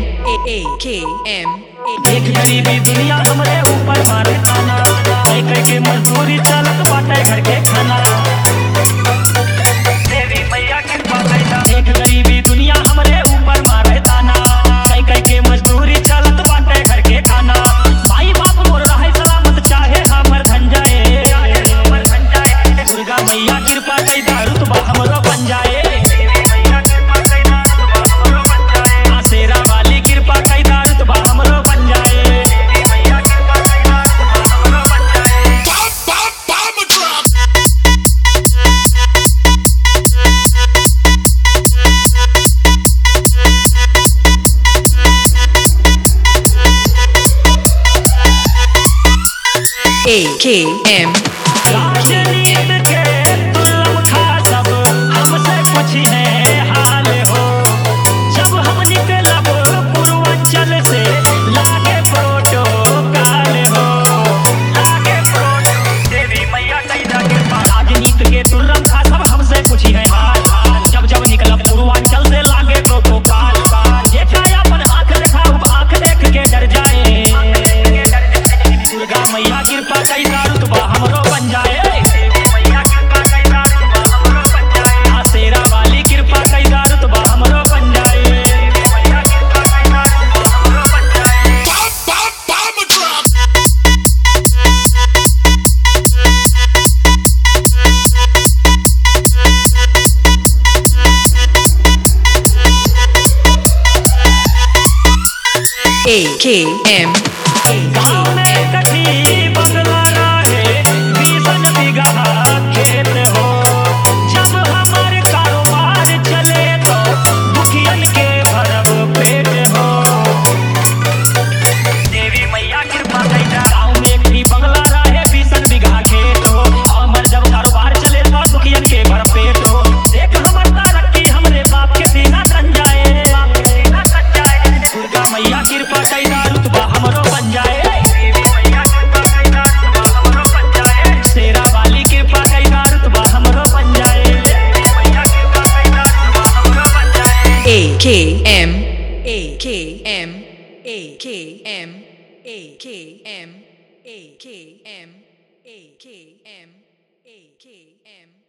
AKM देख गरीबी दुनिया हमरे ऊपर मारे ताना, कई कई के मजदूरी चलत बाटे घर के खाना। देवी मैया कृपा कैदा। देख गरीबी दुनिया हमरे ऊपर मारे ताना, कई कई के मजदूरी चलत बाटे घर के खाना। माई बाप मोर रहे सलामत चाहे हमर धन जाए, दुर्गा मैया कृपा कैदा रुतबा हमरो बन जाए। शेरा वाली कृपा कैदा रुतबा हमरो बन जाए। AKM राजनीत के तुल्लम खा सब हमसे कुछ है हाल हो। जब हम निकलब पूर्वांचल से लागे प्रोटोकॉल हो, लागे प्रोटोकॉल। देवी मैया कैदा कृपा। राजनीत के तुल्लम खा सब हमसे कुछ है हाल, जब जब निकलब पूर्वांचल से लागे प्रोटोकॉल। देखा अपन आँख दिखाओ, आँख देख के डर जाए। दुर्गा मैया कृपा कैदा रुतबा हमरो बन जाए। शेरा वाली कृपा कैदा रुतबा हमरो बन जाए। AKM गाँव में कठी बंगला रहे, 20 बीघा खेत हो। जब हमारे कारोबार चले तो दुखियन के भरब पेट हो। देवी मैया कृपा कैदा। गाँव में कठी बंगला रहे, 20 बीघा खेत हो। हमर जब कारोबार चले तो दुखियन के भरब पेट हो। देख हमर तरक्की हमरे बाप के सीना तन जाए। दुर्गा मैया कृपा कैदा रुतबा हमरो बन जाए। शेरा वाली कृपा कैदा रुतबा हमरो बन जाए। AKM AKM AKM AKM AKM AKM AKM